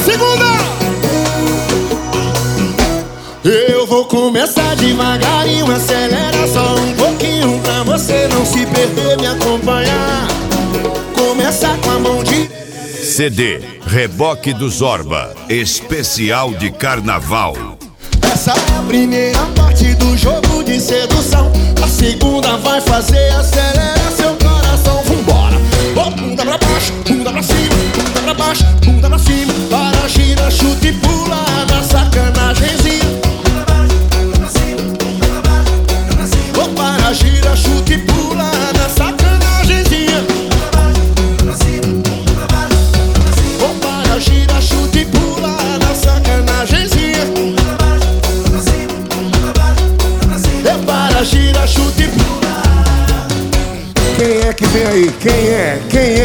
segunda. Eu vou começar devagarinho, acelera só um pouquinho pra você não se perder, me acompanhar. Começa com a mão de... CD Reboque do Zorba, especial de carnaval. Essa é a primeira parte do jogo de sedução. A segunda vai fazer acelerar seu coração. Vambora! Oh, bunda pra baixo, bunda pra cima, bunda pra baixo, bunda pra cima. Para, gira, chuta e pula na sacanagemzinha. Oh, para, gira, chuta e pula na sacanagemzinha. Oh, para, gira, chuta e pula na sacanagemzinha. Para, gira, chuta e pula. Quem é que vem aí? Quem é?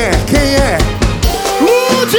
Lud!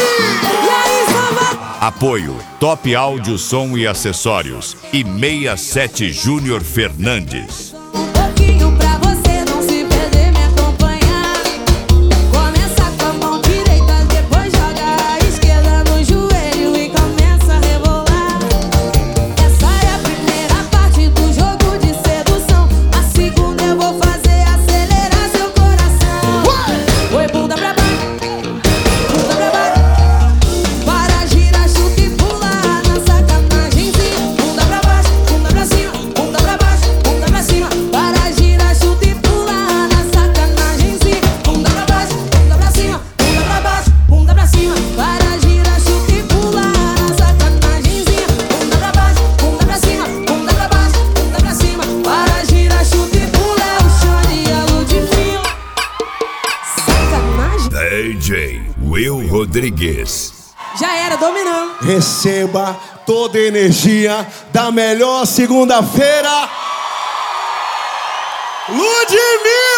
Apoio Top Áudio, Som e Acessórios e 67 Júnior Fernandes. Um pouquinho pra você não se perder, me acompanhar. Começa com a mão direita, depois joga a esquerda no joelho e começa a rebolar. Essa é a primeira parte do jogo de sedução. A segunda eu vou fazer acelerar seu coração. Oi, bunda pra baixo, bunda pra baixo. Para, gira, chuta e pula na sacanagemzinha. Bunda pra baixo, bunda pra cima, bunda pra baixo, bunda pra cima. Para, gira, chuta e pula na sacanagemzinha. Bunda pra baixo, bunda pra cima, bunda pra baixo, bunda pra cima. Para, gira, chuta e pula na sacanagemzinha. Bunda pra baixo, bunda pra cima, bunda pra baixo, bunda pra cima. Para, gira, chuta e pula, é o chão e a Ludmilla. Sacanagem. DJ Will Rodrigues. Já era, dominando. Receba toda a energia da melhor segunda-feira. Ludmilla!